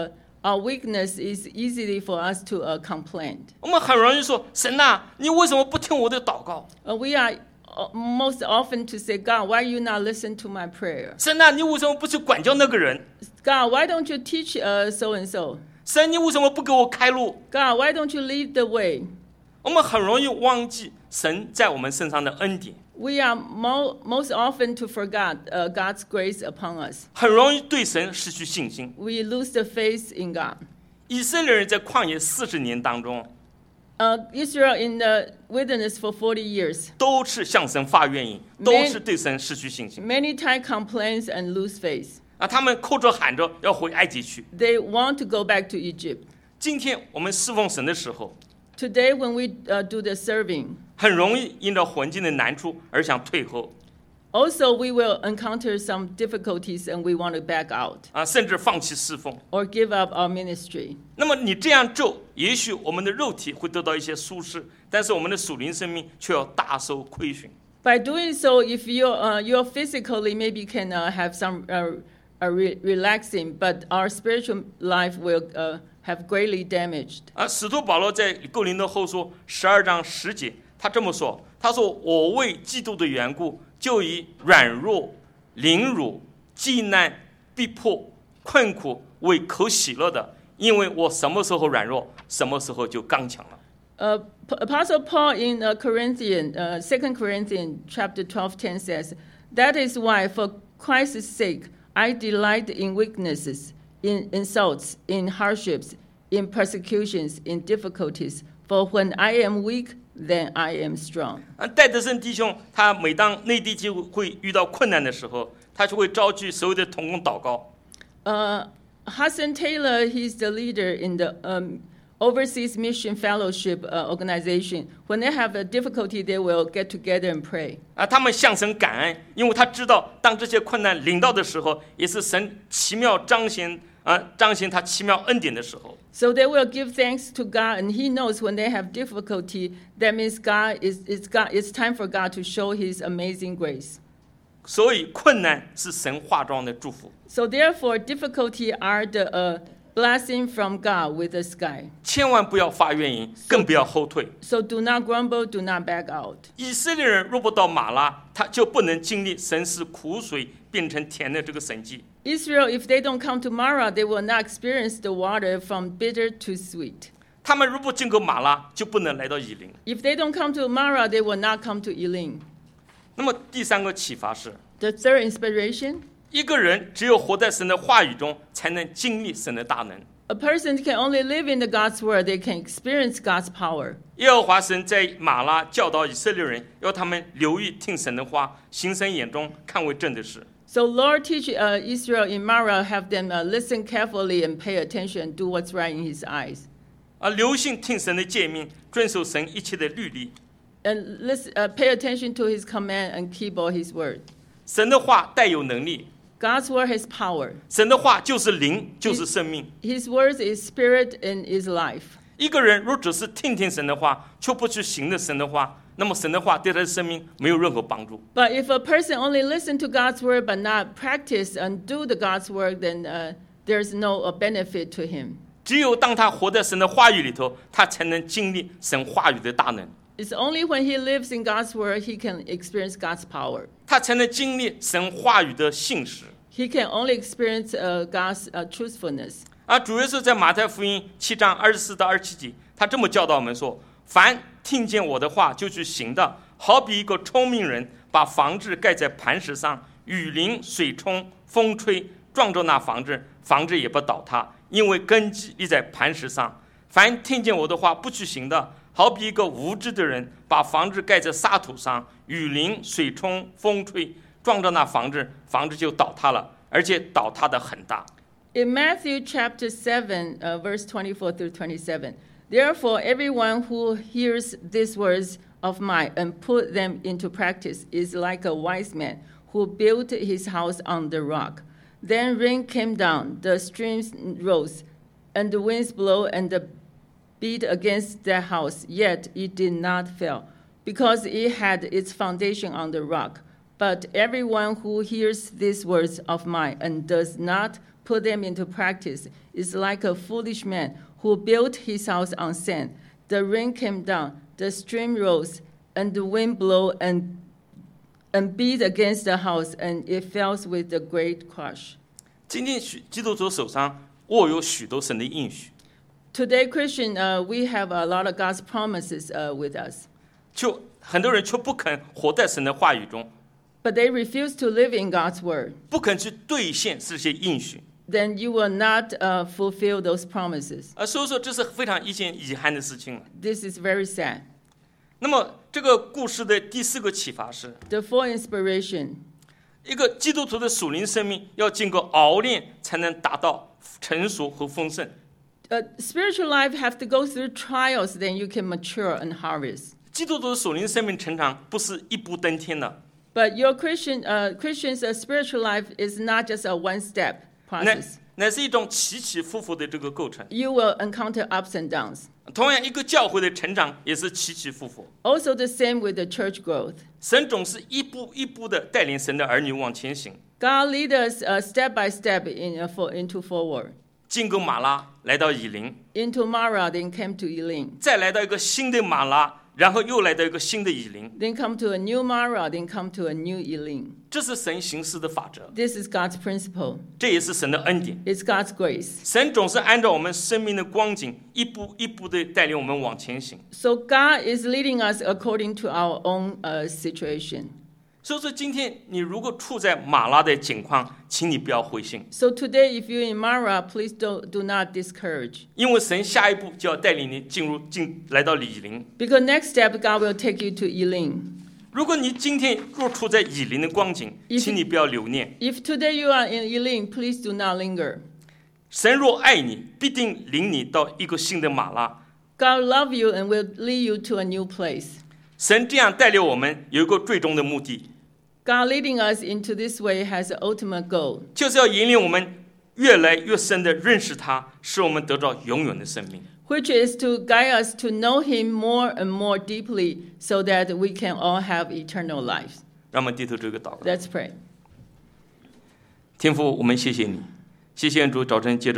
our weakness is easily for us to complain. 我们很容易说：“神啊，你为什么不听我的祷告？ We are most often to say, God, why you not listen to my prayer? 神啊，你为什么不去管教那个人？ God, why don't you teach so and so? 神，你为什么不给我开路？” God, why don't you lead the way? 我们很容易忘记神在我们身上的恩典， We are most often to forget God's grace upon us. 很容易对神失去信心。 We lose the faith in God. 以色列人在旷野40年当中， Israel in the wilderness for 40 years. 都是向神发怨言，都是对神失去信心。 Many times complains and lose faith. 他们哭着喊着要回埃及去。 They want to go back to Egypt. 今天我们侍奉神的时候， Today when we do the serving, 很容易因着环境的难处而想退后， also we will encounter some difficulties and we want to back out 甚至放弃侍奉。 or give up our ministry. 那么你这样做，也许我们的肉体会得到一些舒适，但是我们的属灵生命却要大受亏损。 By doing so, if you're physically maybe can have some relaxing, but our spiritual life will have greatly damaged. 使徒保罗在哥林多后书12章10节，他这么说：“他说我为基督的缘故，就以软弱、凌辱、饥难、逼迫、困苦为可喜乐的，因为我什么时候软弱，什么时候就刚强了。” Apostle Paul in 2 Corinthians chapter 12:10 says, "That is why, for Christ's sake, I delight in weaknesses, in insults, in hardships, in persecutions, in difficulties. For when I am weak, then I am strong." 戴德生弟兄，他每当内地就会遇到困难的时候，他就会召集所有的同工祷告。 Hudson Taylor, he's the leader in the Overseas Mission Fellowship organization. When they have a difficulty, they will get together and pray. 他们向神感恩，因为他知道，当这些困难临到的时候，也是神奇妙彰显他奇妙恩典的时候。 So they will give thanks to God, and He knows when they have difficulty, that means it's time for God to show His amazing grace. 所以困难是神化妆的祝福。 So therefore, difficulty are blessing from God with the sky. 千万不要发怨言，更不要后退。 So do not grumble, do not back out. 以色列人若不到马拉，他就不能经历神使苦水变成甜的这个神迹。 Israel, if they don't come to Mara, they will not experience the water from bitter to sweet. 他们如不经过马拉，就不能来到以琳。 If they don't come to Mara, they will not come to Elim. 那么第三个启发是， The third inspiration, 一个人只有活在神的话语中，才能经历神的大能。 a person can only live in the God's word, they can experience God's power. 耶和华神在马拉教导以色列人，要他们留意听神的话，行神眼中看为正的事。 So Lord teach Israel in Mara, have them listen carefully and pay attention and do what's right in his eyes. 留心听神的诫命，遵守神一切的律例。 And listen, pay attention to his command and keep all his word. 神的话带有能力， God's word has power. 神的话就是灵，就是生命。 His words is spirit and is life. 一个人若只是听听神的话，却不去行的神的话，那么神的话对他的生命没有任何帮助。 But if a person only listen to God's word but not practice and do the God's work, then there's no benefit to him. 只有当他活在神的话语里头，他才能经历神话语的大能， It's only when he lives in God's word he can experience God's power. 他才能经历神话语的信实。 He can only experience God's truthfulness. 主耶稣在马太福音7章24到27节，他这么教导我们说：凡听见我的话就去行的，好比一个聪明人把房子盖在磐石上，雨淋、水冲、风吹，撞着那房子，房子也不倒塌，因为根基立在磐石上。凡听见我的话不去行的，好比一个无知的人把房子盖在沙土上，雨淋、水冲、风吹，撞着那房子，房子就倒塌了，而且倒塌的很大。 In Matthew chapter 7, verse 24 through 27, therefore everyone who hears these words of mine and put them into practice is like a wise man who built his house on the rock. Then rain came down, the streams rose, and the winds blew and beat against the house, yet it did not fail, because it had its foundation on the rock. But everyone who hears these words of mine and does not put them into practice is like a foolish man who built his house on sand. The rain came down, the stream rose, and the wind blew and beat against the house, and it fell with a great crash. 今天基督徒手上握有许多神的应许， Today, Christian, we have a lot of God's promises with us, 就很多人却不肯活在神的话语中， but they refuse to live in God's word. 不肯去兑现这些应许。 Then you will not fulfill those promises. 所以说这是非常一件遗憾的事情了。 This is very sad. 那么这个故事的第4个启发是， The fourth inspiration, 一个基督徒的属灵生命要经过熬炼，才能达到成熟和丰盛。 spiritual life have to go through trials, then you can mature and harvest. 基督徒的属灵生命成长不是一步登天的， But your Christian's spiritual life is not just a one-step 乃 process. 是一种起起伏伏的这个构成。 You will encounter ups and downs. 同样，一个教会的成长也是起起伏伏。 Also the same with the church growth. 神总是一步一步的带领神的儿女往前行。 God lead us step by step into forward. 经过马拉，来到以琳， Into Mara, then came to Elim. 再来到一个新的马拉，然后又来到一个新的以琳。 Then come to a new Mara, then come to a new Elim. 这是神行事的法则， This is God's principle. 这也是神的恩典。 It's God's grace. 神总是按照我们生命的光景，一步一步的带领我们往前行。 So God is leading us according to our own situation. 所以说，今天你如果处在马拉的境况，请你不要灰心， So today, if you're in Mara, please do not discourage. 因为神下一步就要带领你来到以琳。 Because next step, God will take you to Elim. 如果你今天若处在以琳的光景，请你不要留念。 If today you are in Elim, please do not linger. 神若爱你，必定领你到一个新的马拉。 God love you and will lead you to a new place. 神这样带领我们，有一个最终的目的， God leading us into this way has an ultimate goal, 就是要引领我们越来越深的认识他，使我们得到永远的生命。 which is to guide us to know Him more and more deeply so that we can all have eternal life. 让我们低头做一个祷告。 Let's pray. 天父，我们谢谢你，谢谢主早晨借着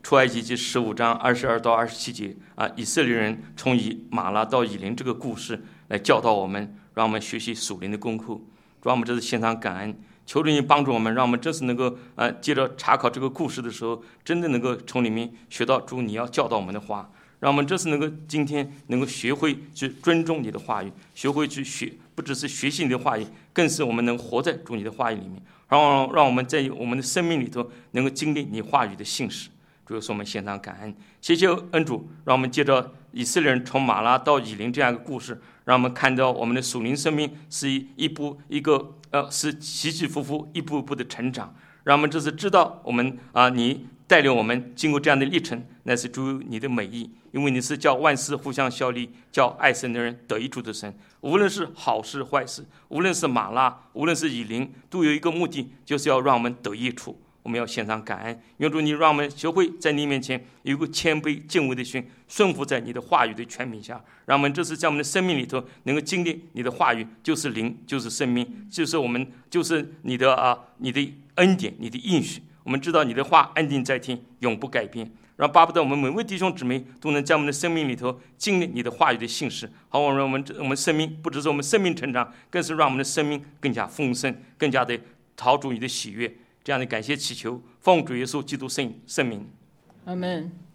出埃及记15章22到27节以色列人从马拉到以琳这个故事来教导我们，让我们学习属灵的功课。主啊，我们这是献上感恩，求主你帮助我们，让我们这次能够接着查考这个故事的时候，真的能够从里面学到主你要教导我们的话，让我们这次能够今天能够学会去尊重你的话语，学会去不只是学习你的话语，更是我们能活在主你的话语里面，让我们在我们的生命里头能够经历你话语的信实。主耶稣，我们献上感恩，谢谢恩主，让我们接着以色列人从马拉到以琳这样一个故事，让我们看到我们的属灵生命是是起起伏伏，一步一步的成长，让我们这次知道我们你带领我们经过这样的历程，那是出于你的美意，因为你是叫万事互相效力，叫爱神的人得益处的神。无论是好事坏事，无论是马拉，无论是以琳，都有一个目的，就是要让我们得益处。我们要献上感恩，愿主你让我们学会在你面前有一个谦卑敬畏的心，顺服在你的话语的权柄下，让我们这次在我们的生命里头能够经历你的话语，就是灵，就是生命，就是你的恩典，你的应许。我们知道你的话安定在天，永不改变，让巴不得我们每位弟兄姊妹都能在我们的生命里头经历你的话语的信实，好让我们生命不只是我们生命成长，更是让我们的生命更加丰盛，更加的讨主你的喜悦。这样的感谢祈求，奉主耶稣基督圣名， 阿们。